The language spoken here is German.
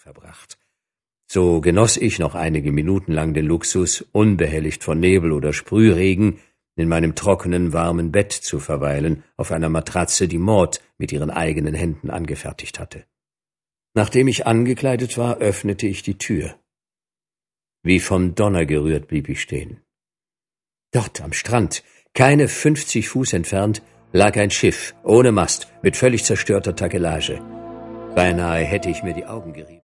verbracht. So genoss ich noch einige Minuten lang den Luxus, unbehelligt von Nebel oder Sprühregen, in meinem trockenen, warmen Bett zu verweilen, auf einer Matratze, die Maud mit ihren eigenen Händen angefertigt hatte. Nachdem ich angekleidet war, öffnete ich die Tür. Wie vom Donner gerührt blieb ich stehen. Dort am Strand, keine 50 Fuß entfernt, lag ein Schiff, ohne Mast, mit völlig zerstörter Takelage. Beinahe hätte ich mir die Augen gerieben.